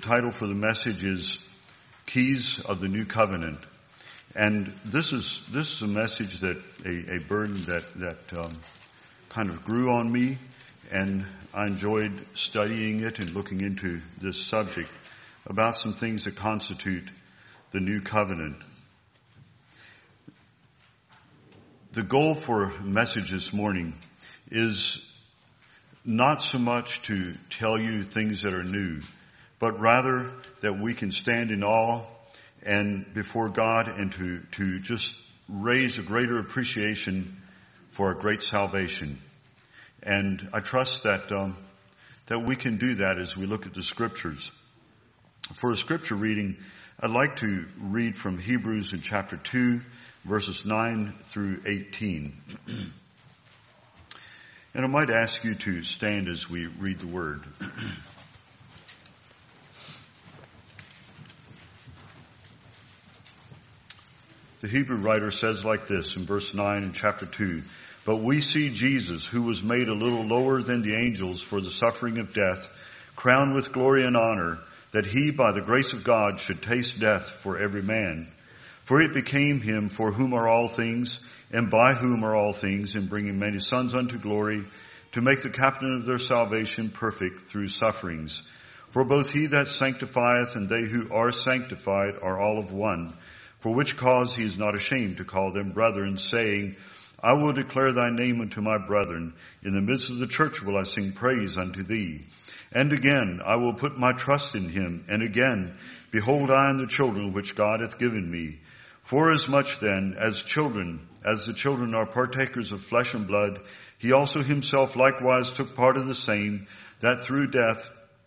title for the message is Keys of the New Covenant. And this is a message that a burden that kind of grew on me, and I enjoyed studying it and looking into this subject about some things that constitute the new covenant. The goal for a message this morning is not so much to tell you things that are new, but rather that we can stand in awe and before God and to just raise a greater appreciation for a great salvation. And I trust that we can do that as we look at the scriptures. For a scripture reading, I'd like to read from Hebrews in chapter 2, verses 9 through 18. And I might ask you to stand as we read the word. The Hebrew writer says like this in verse 9 in chapter 2, "But we see Jesus, who was made a little lower than the angels for the suffering of death, crowned with glory and honor, that he, by the grace of God, should taste death for every man. For it became him for whom are all things, and by whom are all things, in bringing many sons unto glory, to make the captain of their salvation perfect through sufferings. For both he that sanctifieth and they who are sanctified are all of one. For which cause he is not ashamed to call them brethren, saying, I will declare thy name unto my brethren. In the midst of the church will I sing praise unto thee. And again, I will put my trust in him. And again, behold, I am the children which God hath given me. Forasmuch then as the children are partakers of flesh and blood, he also himself likewise took part of the same, that through death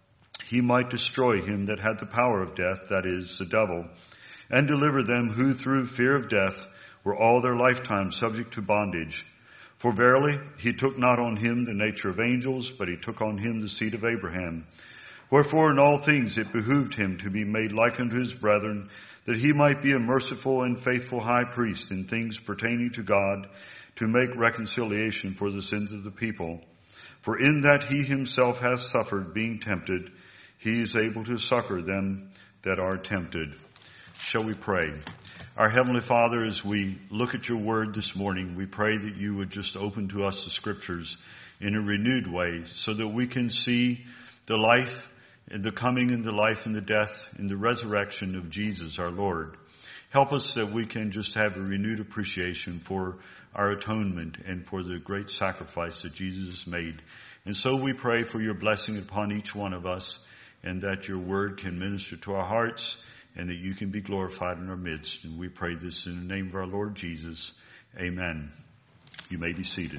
he might destroy him that had the power of death, that is, the devil, and deliver them who through fear of death were all their lifetime subject to bondage. For verily he took not on him the nature of angels, but he took on him the seed of Abraham. Wherefore in all things it behooved him to be made like unto his brethren, that he might be a merciful and faithful high priest in things pertaining to God, to make reconciliation for the sins of the people. For in that he himself hath suffered, being tempted, he is able to succor them that are tempted." Shall we pray? Our Heavenly Father, as we look at your word this morning, we pray that you would just open to us the scriptures in a renewed way so that we can see the life and the coming and the life and the death and the resurrection of Jesus, our Lord. Help us that we can just have a renewed appreciation for our atonement and for the great sacrifice that Jesus made. And so we pray for your blessing upon each one of us, and that your word can minister to our hearts, and that you can be glorified in our midst. And we pray this in the name of our Lord Jesus. Amen. You may be seated.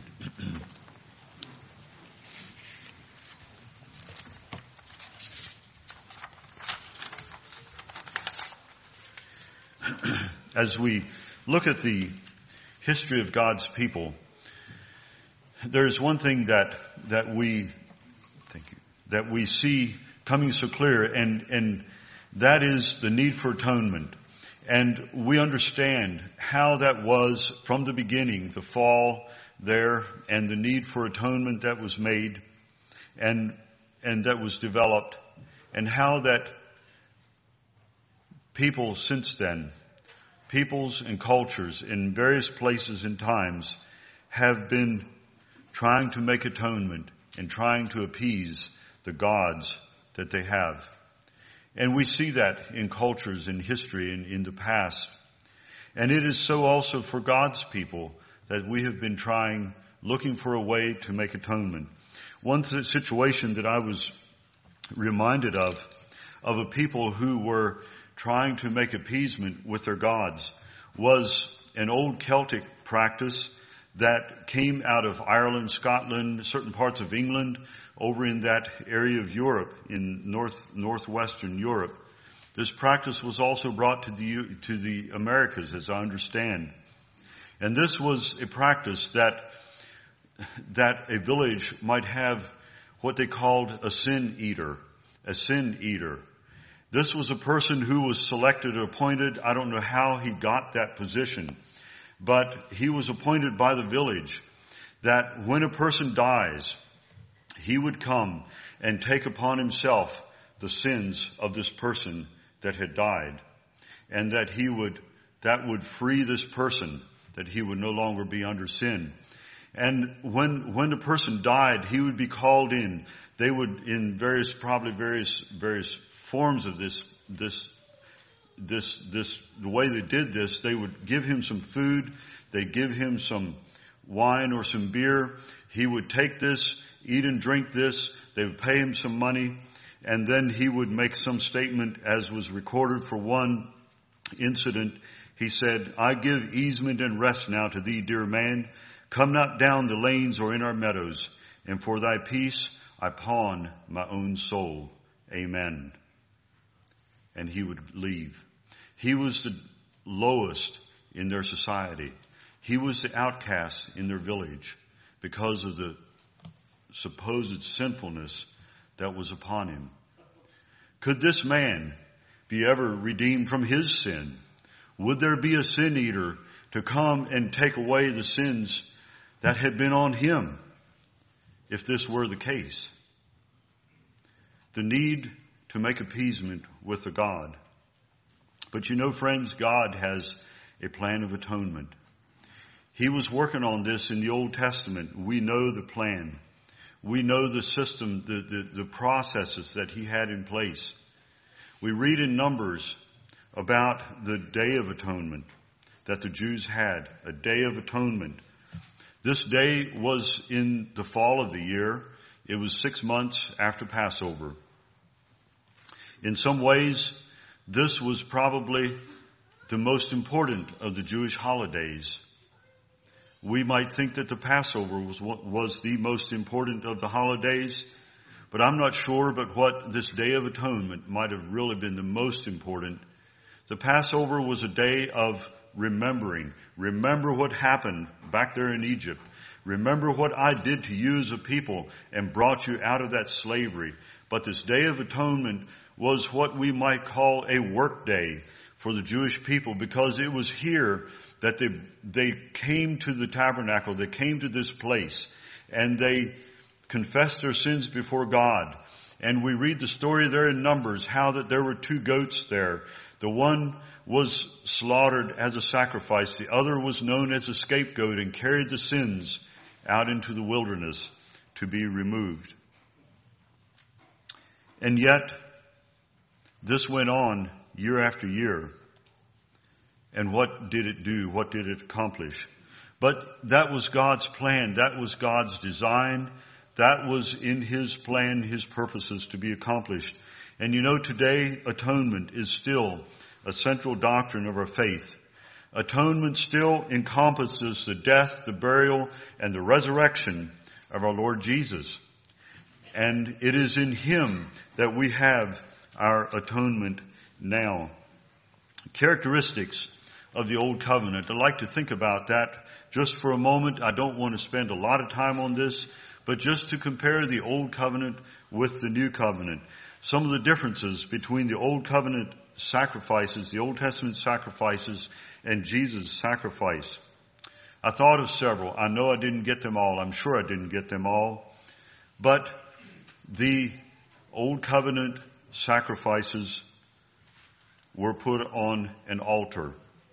As we look at the history of God's people, there's one thing that we see coming so clear, and that is the need for atonement. And we understand how that was from the beginning, the fall there, and the need for atonement that was made and that was developed, and how that people since then, peoples and cultures in various places and times, have been trying to make atonement and trying to appease the gods that they have. And we see that in cultures, in history, and in the past. And it is so also for God's people that we have been looking for a way to make atonement. One situation that I was reminded of a people who were trying to make appeasement with their gods, was an old Celtic practice that came out of Ireland, Scotland, certain parts of England, over in that area of Europe, in northwestern Europe. This practice was also brought to the Americas, as I understand. And this was a practice that a village might have what they called a sin eater. This was a person who was selected or appointed. I don't know how he got that position, but he was appointed by the village that when a person dies, he would come and take upon himself the sins of this person that had died, and that would free this person, that he would no longer be under sin. And when the person died, he would be called in. They would, in various forms of this, the way they did this, they would give him some food, they'd give him some wine or some beer. He would take this, eat and drink this, they would pay him some money, and then he would make some statement, as was recorded for one incident. He said, "I give easement and rest now to thee, dear man. Come not down the lanes or in our meadows, and for thy peace I pawn my own soul. Amen." And he would leave. He was the lowest in their society. He was the outcast in their village because of the supposed sinfulness that was upon him. Could this man be ever redeemed from his sin? Would there be a sin eater to come and take away the sins that had been on him, if this were the case? The need to make appeasement with the God. But you know, friends, God has a plan of atonement. He was working on this in the Old Testament. We know the plan. We know the system, the processes that he had in place. We read in Numbers about the Day of Atonement that the Jews had, a Day of Atonement. This day was in the fall of the year. It was 6 months after Passover. In some ways, this was probably the most important of the Jewish holidays. We might think that the Passover was the most important of the holidays, but I'm not sure but what this Day of Atonement might have really been the most important. The Passover was a day of remembering. Remember what happened back there in Egypt. Remember what I did to you as a people and brought you out of that slavery. But this Day of Atonement was what we might call a work day for the Jewish people, because it was here that they came to the tabernacle, they came to this place, and they confessed their sins before God. And we read the story there in Numbers, how that there were 2 goats there. The one was slaughtered as a sacrifice. The other was known as a scapegoat and carried the sins out into the wilderness to be removed. And yet, this went on year after year. And what did it do? What did it accomplish? But that was God's plan. That was God's design. That was in His plan, His purposes to be accomplished. And you know, today, atonement is still a central doctrine of our faith. Atonement still encompasses the death, the burial, and the resurrection of our Lord Jesus. And it is in Him that we have our atonement now. Characteristics of the Old Covenant. I'd like to think about that just for a moment. I don't want to spend a lot of time on this, but just to compare the Old Covenant with the New Covenant. Some of the differences between the Old Covenant sacrifices, the Old Testament sacrifices, and Jesus' sacrifice. I thought of several. I know I didn't get them all. I'm sure I didn't get them all. But the Old Covenant sacrifices were put on an altar.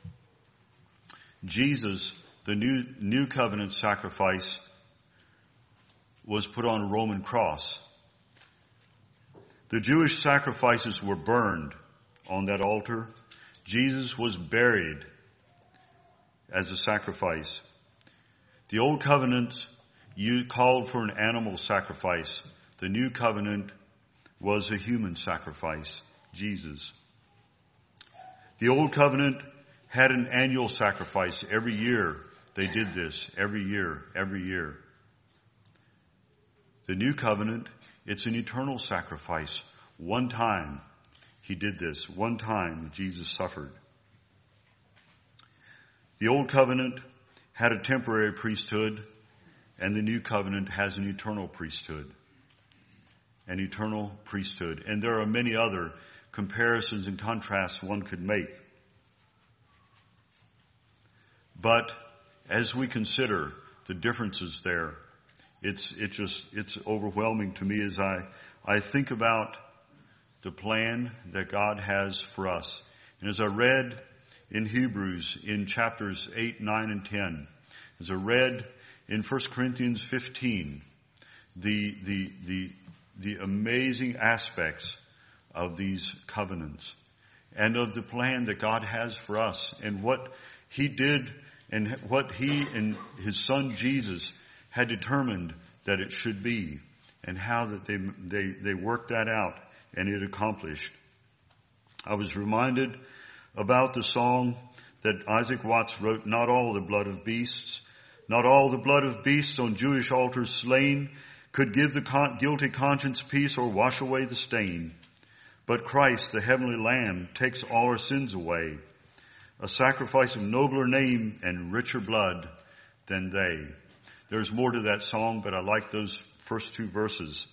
Jesus, the new covenant sacrifice, was put on a Roman cross. The Jewish sacrifices were burned on that altar. Jesus was buried as a sacrifice. The Old Covenant called for an animal sacrifice. The New Covenant was a human sacrifice, Jesus. The Old Covenant had an annual sacrifice. Every year they did this. Every year. The New Covenant, it's an eternal sacrifice. One time He did this. One time Jesus suffered. The Old Covenant had a temporary priesthood, and the New Covenant has an eternal priesthood. An eternal priesthood. And there are many other comparisons and contrasts one could make. But as we consider the differences there, it's overwhelming to me as I think about the plan that God has for us. And as I read in Hebrews in chapters 8, 9, and 10, as I read in 1 Corinthians 15, the amazing aspects of these covenants and of the plan that God has for us and what He did and what He and His Son Jesus had determined that it should be, and how that they worked that out and it accomplished. I was reminded about the song that Isaac Watts wrote, "Not all the blood of beasts, not all the blood of beasts on Jewish altars slain could give the guilty conscience peace or wash away the stain. But Christ, the heavenly Lamb, takes all our sins away, a sacrifice of nobler name and richer blood than they." There's more to that song, but I like those first two verses.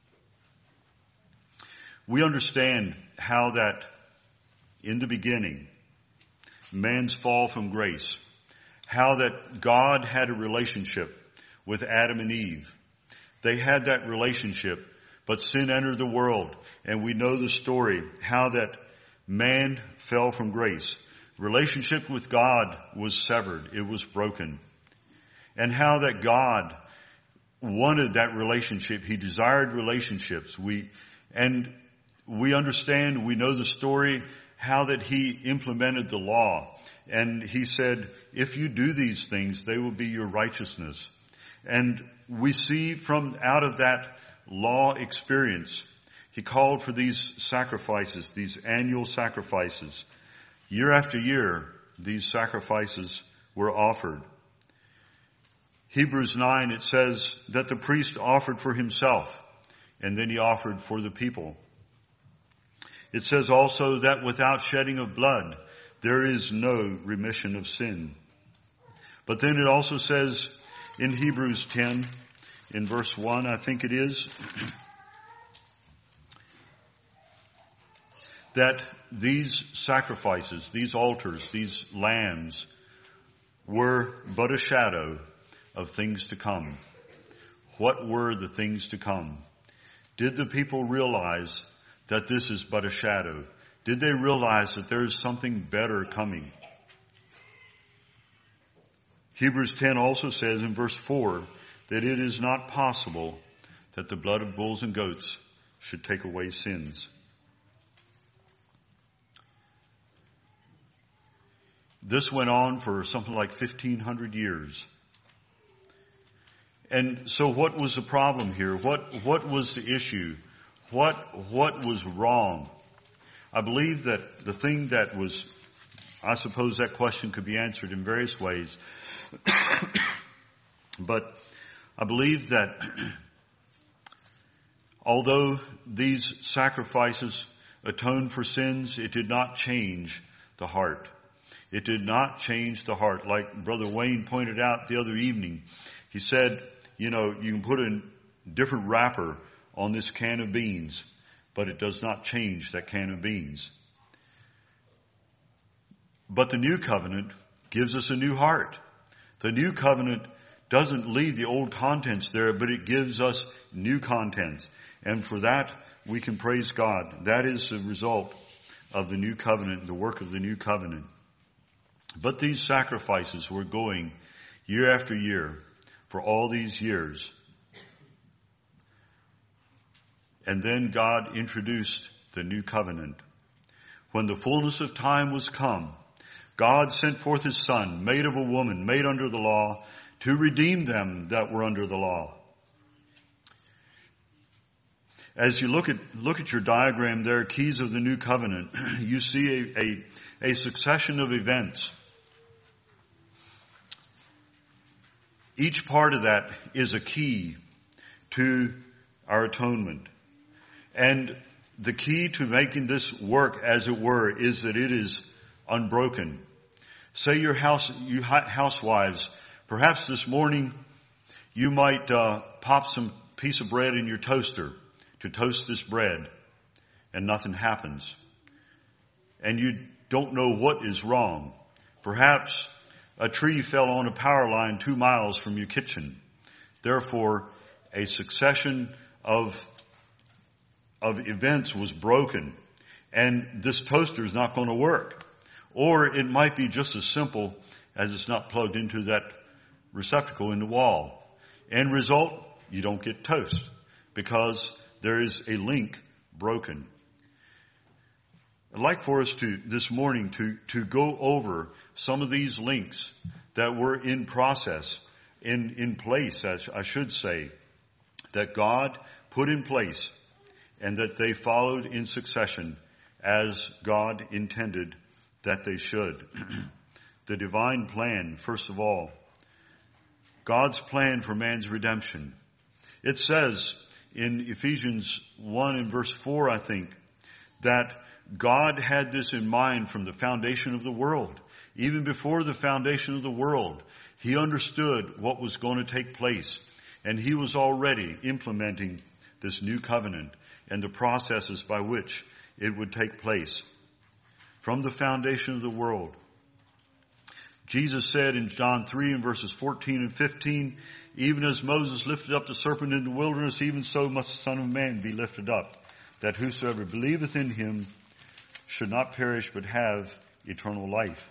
We understand how that in the beginning, man's fall from grace, how that God had a relationship with Adam and Eve. They had that relationship, but sin entered the world, and we know the story, how that man fell from grace. Relationship with God was severed. It was broken. And how that God wanted that relationship. He desired relationships. We understand, we know the story, how that He implemented the law. And He said, if you do these things, they will be your righteousness. And we see from out of that law experience, He called for these sacrifices, these annual sacrifices. Year after year, these sacrifices were offered. Hebrews 9, it says that the priest offered for himself, and then he offered for the people. It says also that without shedding of blood, there is no remission of sin. But then it also says in Hebrews 10, in verse 1, I think it is, that these sacrifices, these altars, these lambs were but a shadow of things to come. What were the things to come? Did the people realize that this is but a shadow? Did they realize that there is something better coming? Hebrews 10 also says in verse 4 that it is not possible that the blood of bulls and goats should take away sins. This went on for something like 1,500 years. And so what was the problem here? What was the issue? What was wrong? I believe that the thing that was, I suppose that question could be answered in various ways. But I believe that although these sacrifices atoned for sins, it did not change the heart. It did not change the heart. Like Brother Wayne pointed out the other evening, he said, you can put a different wrapper on this can of beans, but it does not change that can of beans. But the new covenant gives us a new heart. The new covenant doesn't leave the old contents there, but it gives us new content. And for that, we can praise God. That is the result of the new covenant, the work of the new covenant. But these sacrifices were going year after year for all these years. And then God introduced the new covenant. When the fullness of time was come, God sent forth His Son, made of a woman, made under the law, to redeem them that were under the law. As you look at your diagram there, keys of the new covenant, you see a succession of events. Each part of that is a key to our atonement. And the key to making this work, as it were, is that it is unbroken. Say you housewives, perhaps this morning you might pop some piece of bread in your toaster to toast this bread, and nothing happens. And you don't know what is wrong. Perhaps a tree fell on a power line 2 miles from your kitchen. Therefore, a succession of of events was broken, and this toaster is not going to work. Or it might be just as simple as it's not plugged into that receptacle in the wall. End result, you don't get toast because there is a link broken. I'd like for us to, this morning, to go over some of these links that were in process, in place, as I should say, that God put in place and that they followed in succession as God intended that they should. The divine plan, first of all, God's plan for man's redemption. It says in Ephesians 1 and verse 4, I think, that God had this in mind from the foundation of the world. Even before the foundation of the world, He understood what was going to take place. And He was already implementing this new covenant and the processes by which it would take place. From the foundation of the world. Jesus said in John 3 and verses 14 and 15, even as Moses lifted up the serpent in the wilderness, even so must the Son of Man be lifted up, that whosoever believeth in Him should not perish but have eternal life.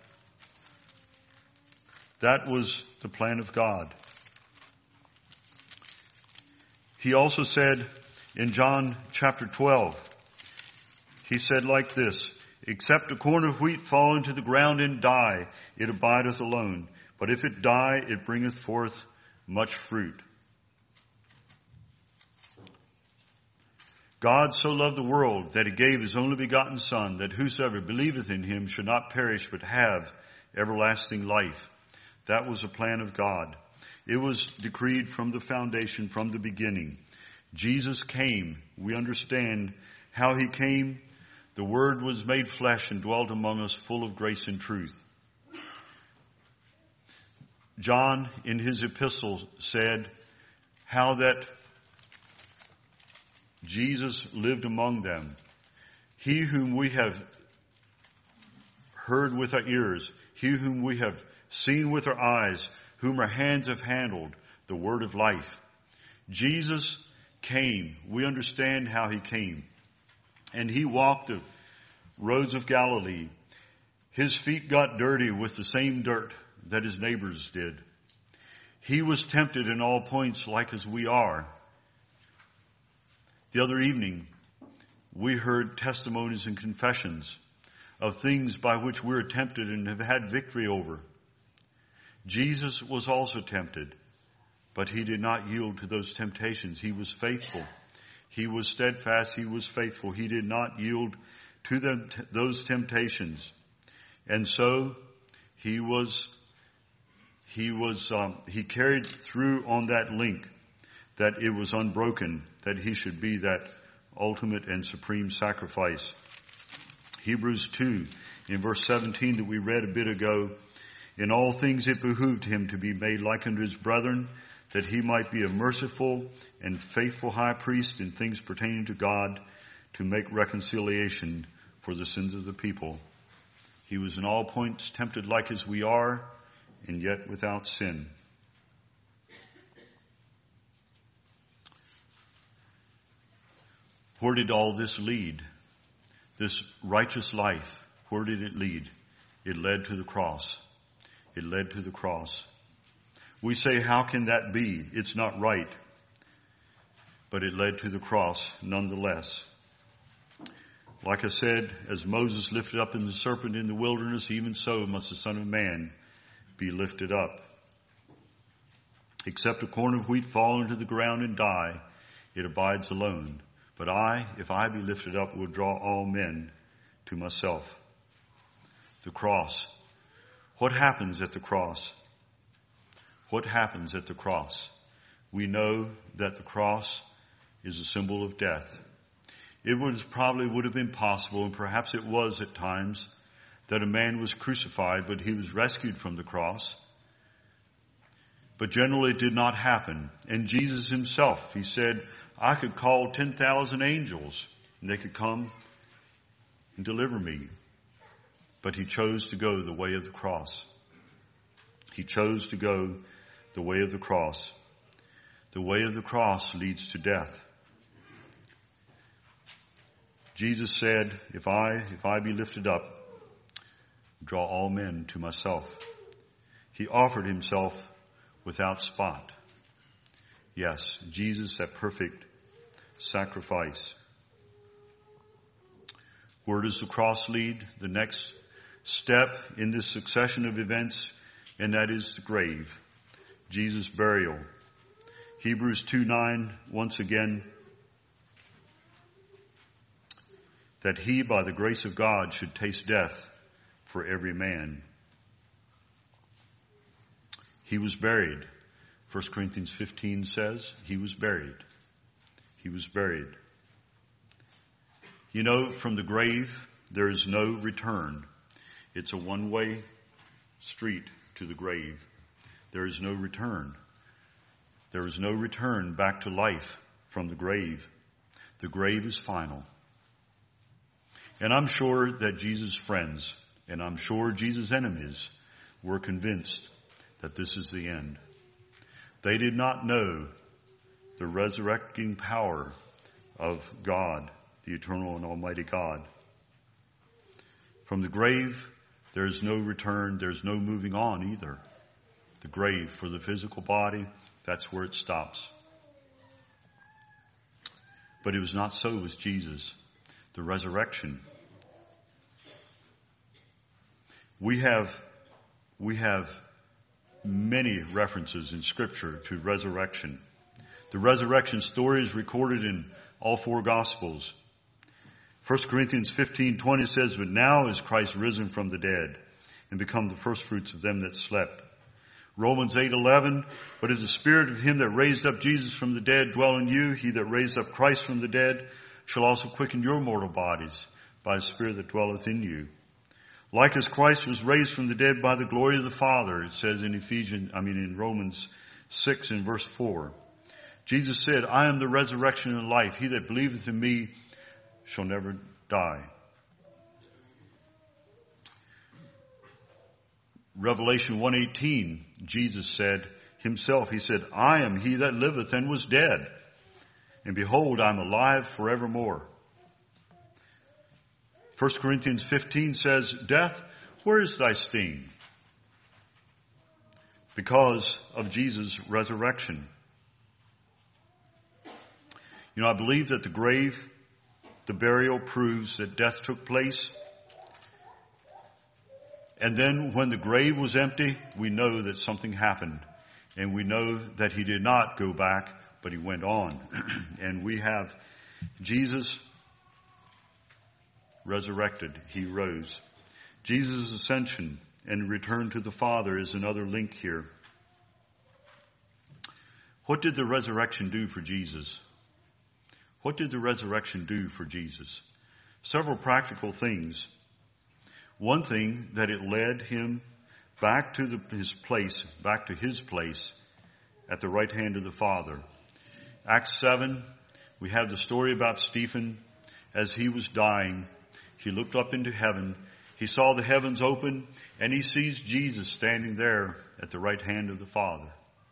That was the plan of God. He also said in John chapter 12, He said like this, except a corn of wheat fall into the ground and die, it abideth alone. But if it die, it bringeth forth much fruit. God so loved the world that He gave His only begotten Son, that whosoever believeth in Him should not perish but have everlasting life. That was the plan of God. It was decreed from the foundation, from the beginning. Jesus came. We understand how He came. The Word was made flesh and dwelt among us, full of grace and truth. John, in his epistle, said how that Jesus lived among them. He whom we have heard with our ears, He whom we have seen with our eyes, whom our hands have handled, the word of life. Jesus came. We understand how He came. And He walked the roads of Galilee. His feet got dirty with the same dirt that His neighbors did. He was tempted in all points like as we are. The other evening, we heard testimonies and confessions of things by which we're tempted and have had victory over. Jesus was also tempted, but He did not yield to those temptations. He was faithful. He was steadfast. He was faithful. He did not yield to those temptations. And so he carried through on that link, that it was unbroken, that He should be that ultimate and supreme sacrifice. Hebrews 2 in verse 17 that we read a bit ago, in all things it behooved Him to be made like unto His brethren, that He might be a merciful and faithful high priest in things pertaining to God, to make reconciliation for the sins of the people. He was in all points tempted like as we are, and yet without sin. Where did all this lead? This righteous life, where did it lead? It led to the cross. It led to the cross. We say, how can that be? It's not right. But it led to the cross nonetheless. Like I said, as Moses lifted up in the serpent in the wilderness, even so must the Son of Man be lifted up. Except a corn of wheat fall into the ground and die, it abides alone. But I, if I be lifted up, will draw all men to myself. The cross. What happens at the cross? What happens at the cross? We know that the cross is a symbol of death. It probably would have been possible, and perhaps it was at times, that a man was crucified, but he was rescued from the cross. But generally it did not happen. And Jesus Himself, He said, I could call 10,000 angels, and they could come and deliver me. But He chose to go the way of the cross. He chose to go the way of the cross. The way of the cross leads to death. Jesus said, if I be lifted up, draw all men to myself. He offered himself without spot. Yes, Jesus, that perfect sacrifice. Where does the cross lead? The next step in this succession of events, and that is the grave. Jesus' burial. Hebrews 2:9, once again, that he, by the grace of God, should taste death for every man. He was buried. 1 Corinthians 15 says he was buried. He was buried. You know, from the grave, there is no return. It's a one-way street to the grave. There is no return. There is no return back to life from the grave. The grave is final. And I'm sure that Jesus' friends, and I'm sure Jesus' enemies, were convinced that this is the end. They did not know the resurrecting power of God, the eternal and almighty God. From the grave, there is no return. There's no moving on either. The grave for the physical body, that's where it stops. But it was not so with Jesus. The resurrection. We have many references in Scripture to resurrection. The resurrection story is recorded in all four Gospels. 1 Corinthians 15:20 says, but now is Christ risen from the dead and become the firstfruits of them that slept. Romans 8:11, but as the Spirit of him that raised up Jesus from the dead dwell in you, he that raised up Christ from the dead shall also quicken your mortal bodies by the Spirit that dwelleth in you. Like as Christ was raised from the dead by the glory of the Father, it says in Romans 6 and verse 4. Jesus said, I am the resurrection and life. He that believeth in me shall never die. Revelation 1:18, Jesus said himself, he said, I am he that liveth and was dead. And behold, I am alive forevermore. 1 Corinthians 15 says, death, where is thy sting? Because of Jesus' resurrection. You know, I believe that the grave, the burial proves that death took place. And then when the grave was empty, we know that something happened. And we know that he did not go back, but he went on. And we have Jesus resurrected. He rose. Jesus' ascension and return to the Father is another link here. What did the resurrection do for Jesus? What did the resurrection do for Jesus? Several practical things. One thing, that it led him back to his place at the right hand of the Father. Acts 7, we have the story about Stephen. As he was dying, he looked up into heaven. He saw the heavens open, and he sees Jesus standing there at the right hand of the Father.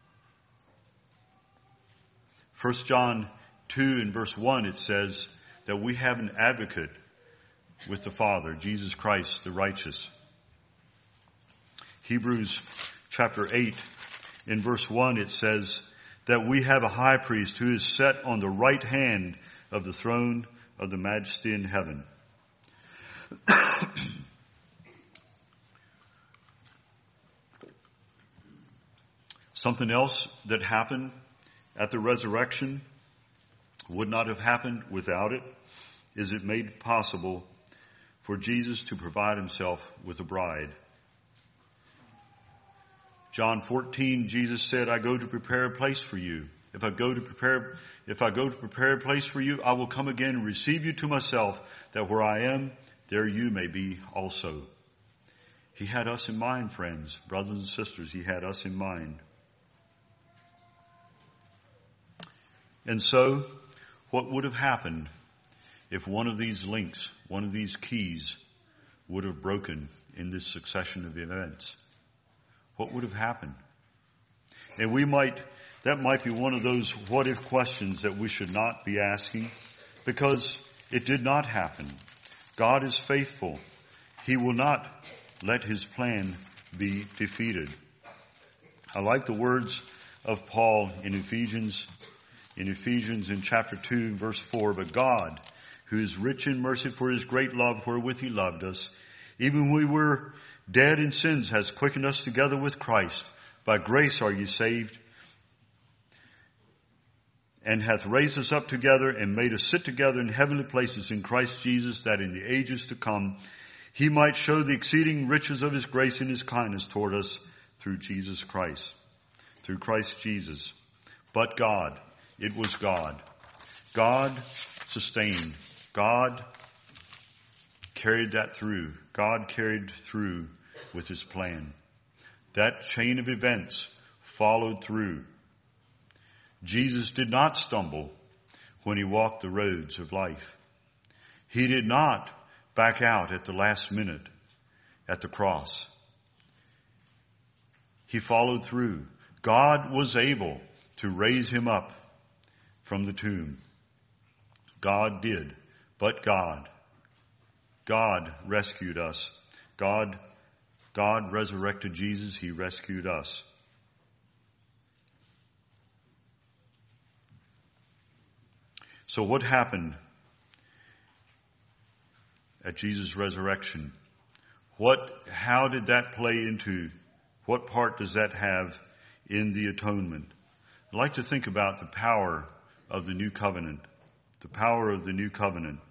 1 John 2 in verse 1, it says that we have an advocate with the Father, Jesus Christ, the righteous. Hebrews chapter 8 in verse 1, it says that we have a high priest who is set on the right hand of the throne of the majesty in heaven. Something else that happened at the resurrection, would not have happened without it, is it made possible for Jesus to provide himself with a bride. John 14, Jesus said, I go to prepare a place for you. If I go to prepare a place for you, I will come again and receive you to myself, that where I am, there you may be also. He had us in mind, friends, brothers and sisters. He had us in mind. And so, what would have happened if one of these links, one of these keys, would have broken in this succession of events? What would have happened? And that might be one of those what if questions that we should not be asking, because It did not happen. God is faithful. He will not let his plan be defeated. I like the words of Paul in Ephesians in chapter 2, verse 4. But God, who is rich in mercy for his great love wherewith he loved us, even when we were dead in sins, has quickened us together with Christ. By grace are ye saved, and hath raised us up together and made us sit together in heavenly places in Christ Jesus, that in the ages to come he might show the exceeding riches of his grace and his kindness toward us through Jesus Christ. Through Christ Jesus. But God, it was God. God sustained. God carried that through. God carried through with his plan. That chain of events followed through. Jesus did not stumble when he walked the roads of life. He did not back out at the last minute at the cross. He followed through. God was able to raise him up from the tomb. God did. But God rescued us. God resurrected Jesus. He rescued us. So what happened at Jesus' resurrection? How did that play into, what part does that have in the atonement? I'd like to think about the power of the new covenant. The power of the new covenant.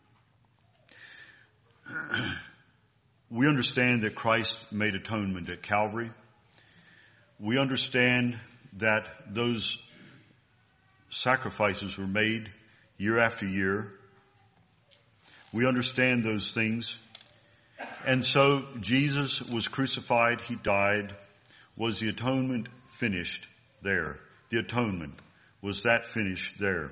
We understand that Christ made atonement at Calvary. We understand that those sacrifices were made year after year. We understand those things. And so Jesus was crucified. He died. Was the atonement finished there? The atonement. Was that finished there?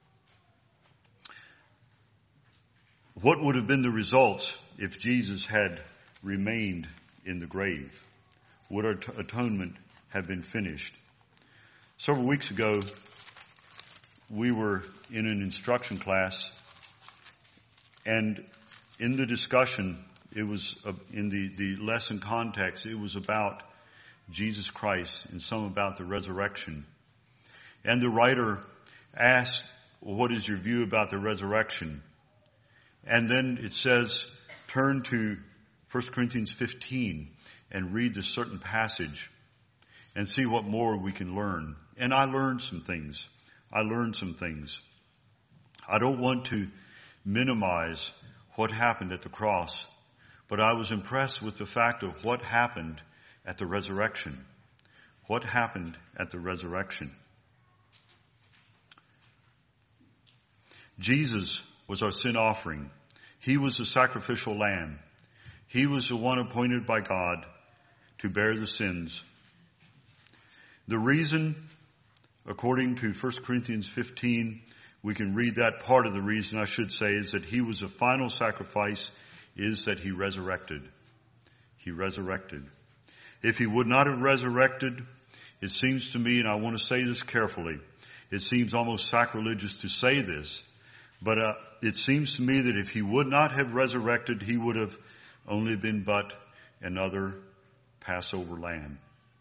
What would have been the results if Jesus had remained in the grave? Would our atonement have been finished? Several weeks ago, we were in an instruction class, and in the discussion, it was in the lesson context, it was about Jesus Christ and some about the resurrection. And the writer asked, well, what is your view about the resurrection? And then it says, turn to 1 Corinthians 15 and read this certain passage and see what more we can learn. And I learned some things. I don't want to minimize what happened at the cross, but I was impressed with the fact of what happened at the resurrection. What happened at the resurrection? Jesus was our sin offering. He was the sacrificial lamb. He was the one appointed by God to bear the sins. The reason, according to 1 Corinthians 15, we can read that part of the reason, I should say, is that he was a final sacrifice, is that he resurrected. He resurrected. If he would not have resurrected, it seems to me, and I want to say this carefully, it seems almost sacrilegious to say this, but it seems to me that if he would not have resurrected, he would have only been but another Passover lamb.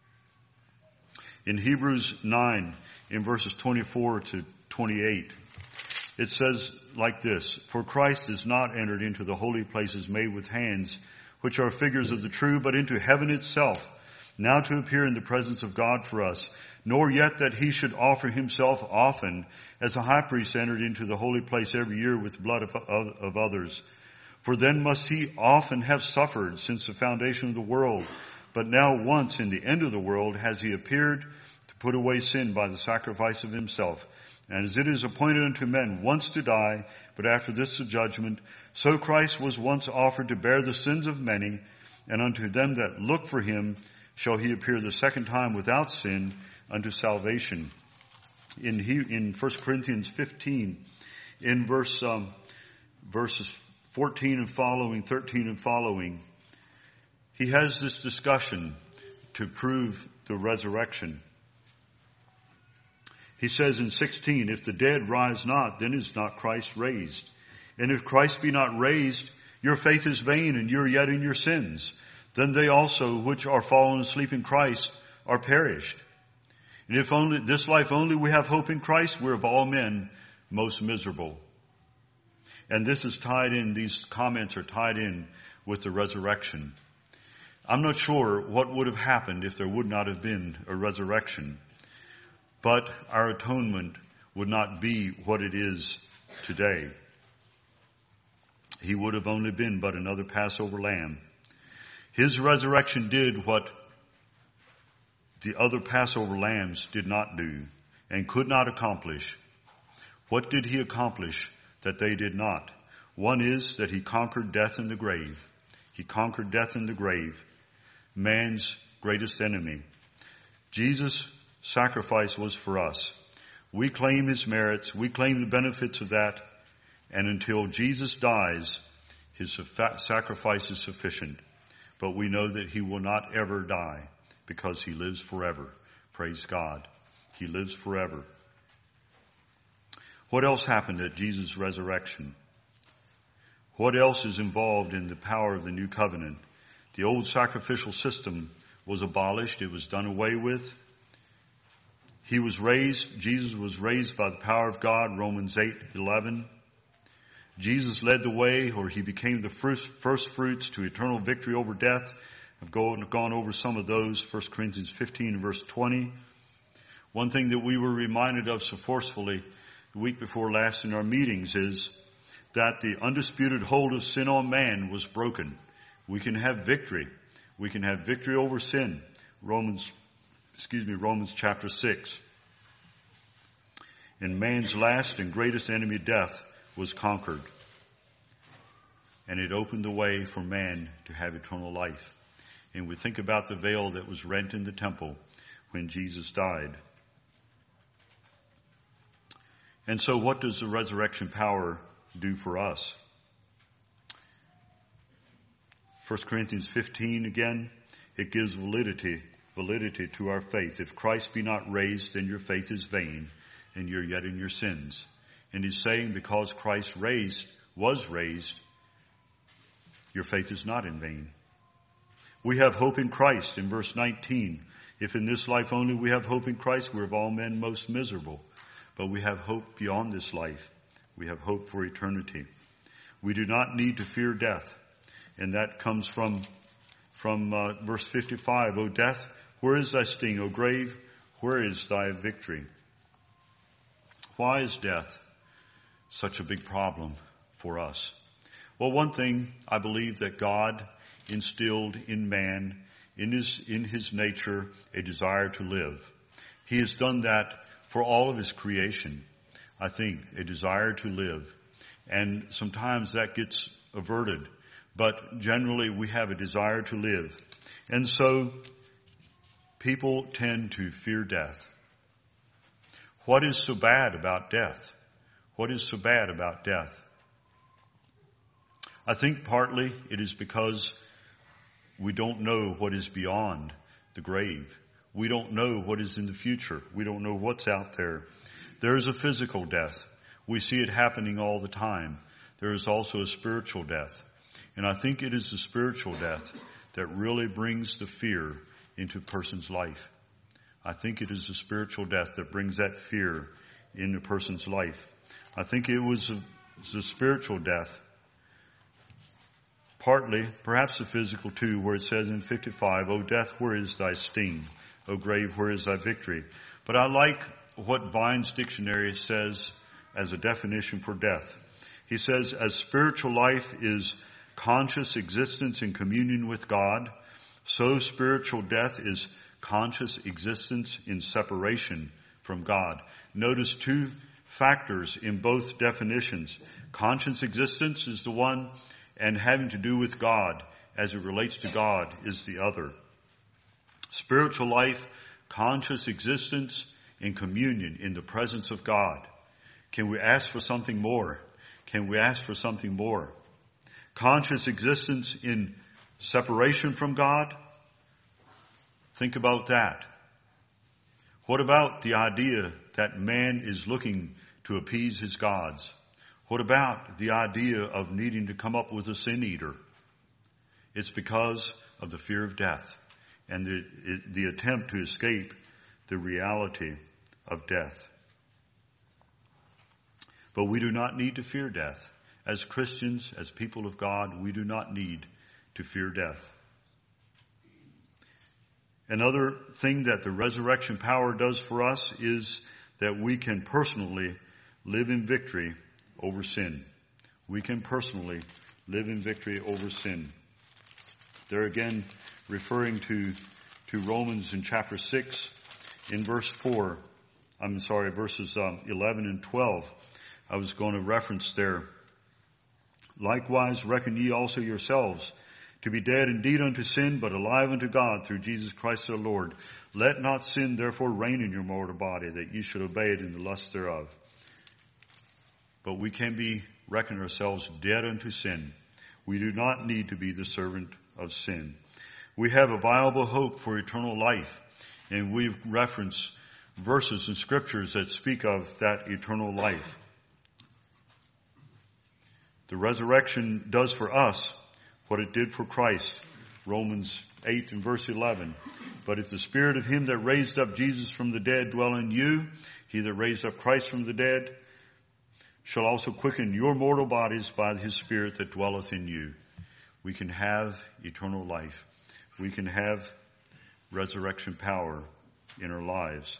In Hebrews 9, in verses 24 to 28, it says like this, for Christ is not entered into the holy places made with hands, which are figures of the true, but into heaven itself, now to appear in the presence of God for us, nor yet that he should offer himself often, as a high priest entered into the holy place every year with blood of others. For then must he often have suffered since the foundation of the world. But now once in the end of the world has he appeared to put away sin by the sacrifice of himself. And as it is appointed unto men once to die, but after this the judgment, so Christ was once offered to bear the sins of many, and unto them that look for him shall he appear the second time without sin unto salvation. In 1 Corinthians 15, in verses 14 and following, 13 and following, he has this discussion to prove the resurrection. He says in 16, if the dead rise not, then is not Christ raised. And if Christ be not raised, your faith is vain, and you're yet in your sins. Then they also which are fallen asleep in Christ are perished. And if only this life only we have hope in Christ, we're of all men most miserable. And this is tied in, these comments are tied in with the resurrection. I'm not sure what would have happened if there would not have been a resurrection. But our atonement would not be what it is today. He would have only been but another Passover lamb. His resurrection did what the other Passover lambs did not do and could not accomplish. What did he accomplish that they did not? One is that he conquered death and the grave. He conquered death and the grave, man's greatest enemy. Jesus' sacrifice was for us. We claim his merits. We claim the benefits of that. And until Jesus dies, his sacrifice is sufficient. But we know that he will not ever die because he lives forever. Praise God. He lives forever. What else happened at Jesus' resurrection? What else is involved in the power of the new covenant? The old sacrificial system was abolished. It was done away with. He was raised. Jesus was raised by the power of God. Romans 8:11. Jesus led the way, or he became the first fruits to eternal victory over death. I've gone over some of those. 1 Corinthians 15 verse 20. One thing that we were reminded of so forcefully the week before last in our meetings is that the undisputed hold of sin on man was broken. We can have victory. We can have victory over sin. Romans chapter 6. And man's last and greatest enemy, death, was conquered. And it opened the way for man to have eternal life. And we think about the veil that was rent in the temple when Jesus died. And so what does the resurrection power do for us? 1 Corinthians 15 again, it gives validity to our faith. If Christ be not raised, then your faith is vain, and you're yet in your sins. And he's saying because Christ was raised, your faith is not in vain. We have hope in Christ in verse 19. If in this life only we have hope in Christ, we're of all men most miserable. But we have hope beyond this life. We have hope for eternity. We do not need to fear death. And that comes from verse 55. O death, where is thy sting? O grave, where is thy victory? Why is death such a big problem for us? Well, one thing, I believe that God instilled in man, in his nature, a desire to live. He has done that for all of his creation. I think a desire to live. And sometimes that gets averted. But generally we have a desire to live. And so people tend to fear death. What is so bad about death? What is so bad about death? I think partly it is because we don't know what is beyond the grave. We don't know what is in the future. We don't know what's out there. There is a physical death. We see it happening all the time. There is also a spiritual death. And I think it is the spiritual death that really brings the fear into a person's life. I think it is the spiritual death that brings that fear into a person's life. I think it was the spiritual death, partly, perhaps the physical too, where it says in 55, O death, where is thy sting? O grave, where is thy victory? But I like what Vine's dictionary says as a definition for death. He says, as spiritual life is conscious existence in communion with God, so spiritual death is conscious existence in separation from God. Notice two factors in both definitions. Conscious existence is the one, and having to do with God as it relates to God is the other. Spiritual life, conscious existence in communion, in the presence of God. Can we ask for something more? Can we ask for something more? Conscious existence in separation from God? Think about that. What about the idea that man is looking to appease his gods? What about the idea of needing to come up with a sin eater? It's because of the fear of death and the attempt to escape the reality of death. But we do not need to fear death. As Christians, as people of God, we do not need to fear death. Another thing that the resurrection power does for us is that we can personally live in victory over sin. We can personally live in victory over sin. There again, referring to Romans in chapter 6, in verses 11 and 12. I was going to reference there. Likewise, reckon ye also yourselves to be dead indeed unto sin, but alive unto God through Jesus Christ our Lord. Let not sin therefore reign in your mortal body, that ye should obey it in the lust thereof. But we can reckon ourselves dead unto sin. We do not need to be the servant of sin. We have a viable hope for eternal life, and we've referenced verses in scriptures that speak of that eternal life. The resurrection does for us what it did for Christ. Romans 8 and verse 11. But if the spirit of him that raised up Jesus from the dead dwell in you, he that raised up Christ from the dead shall also quicken your mortal bodies by his spirit that dwelleth in you. We can have eternal life. We can have resurrection power in our lives.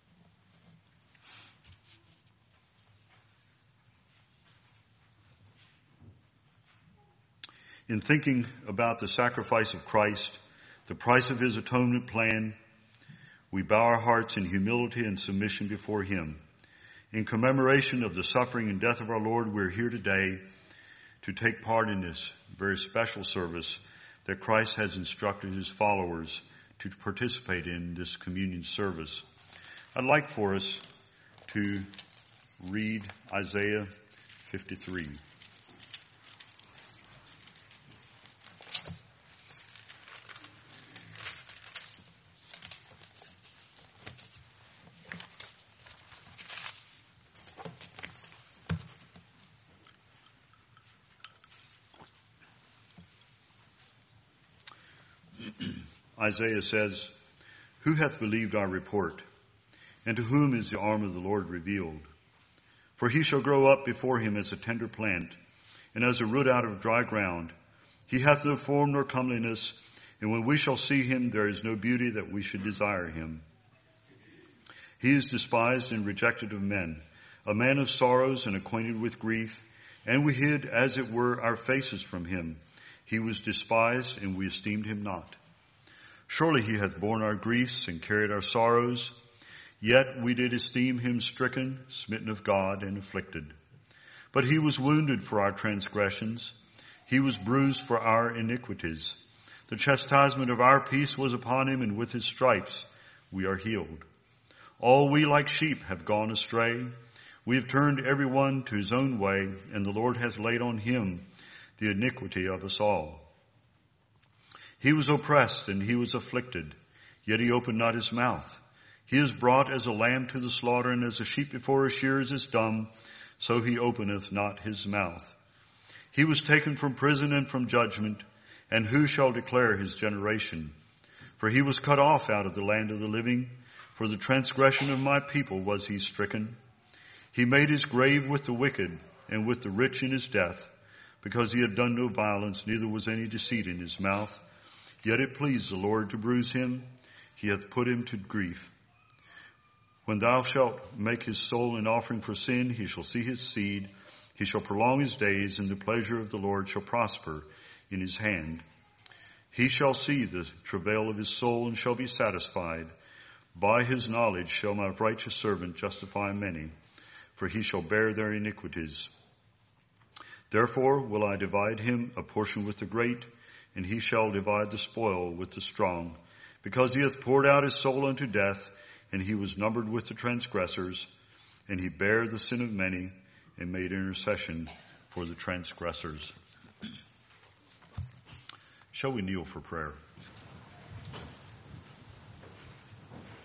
In thinking about the sacrifice of Christ, the price of his atonement plan, we bow our hearts in humility and submission before him. In commemoration of the suffering and death of our Lord, we're here today to take part in this very special service that Christ has instructed his followers to participate in this communion service. I'd like for us to read Isaiah 53. Isaiah says, "Who hath believed our report? And to whom is the arm of the Lord revealed? For he shall grow up before him as a tender plant, and as a root out of dry ground. He hath no form nor comeliness, and when we shall see him, there is no beauty that we should desire him. He is despised and rejected of men, a man of sorrows and acquainted with grief, and we hid, as it were, our faces from him. He was despised, and we esteemed him not. Surely he hath borne our griefs and carried our sorrows. Yet we did esteem him stricken, smitten of God, and afflicted. But he was wounded for our transgressions. He was bruised for our iniquities. The chastisement of our peace was upon him, and with his stripes we are healed. All we like sheep have gone astray. We have turned every one to his own way, and the Lord hath laid on him the iniquity of us all. He was oppressed and he was afflicted, yet he opened not his mouth. He is brought as a lamb to the slaughter, and as a sheep before his shearers is dumb, so he openeth not his mouth. He was taken from prison and from judgment, and who shall declare his generation? For he was cut off out of the land of the living. For the transgression of my people was he stricken. He made his grave with the wicked, and with the rich in his death, because he had done no violence, neither was any deceit in his mouth. Yet it pleased the Lord to bruise him. He hath put him to grief. When thou shalt make his soul an offering for sin, he shall see his seed. He shall prolong his days, and the pleasure of the Lord shall prosper in his hand. He shall see the travail of his soul, and shall be satisfied. By his knowledge shall my righteous servant justify many, for he shall bear their iniquities. Therefore will I divide him a portion with the great, and he shall divide the spoil with the strong, because he hath poured out his soul unto death, and he was numbered with the transgressors, and he bare the sin of many, and made intercession for the transgressors." Shall we kneel for prayer?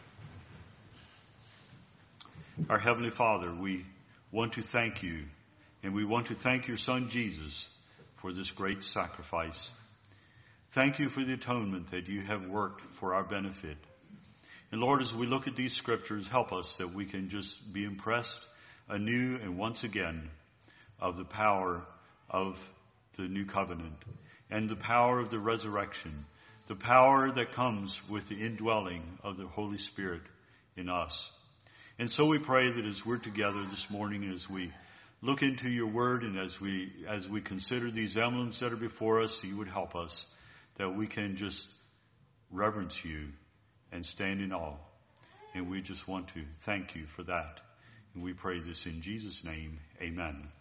Our Heavenly Father, we want to thank you And we want to thank your Son Jesus for this great sacrifice. Thank you for the atonement that you have worked for our benefit. And Lord, as we look at these scriptures, help us that we can just be impressed anew and once again of the power of the new covenant and the power of the resurrection, the power that comes with the indwelling of the Holy Spirit in us. And so we pray that as we're together this morning, as we look into your word and as we consider these emblems that are before us, you would help us, that we can just reverence you and stand in awe. And we just want to thank you for that. And we pray this in Jesus' name. Amen.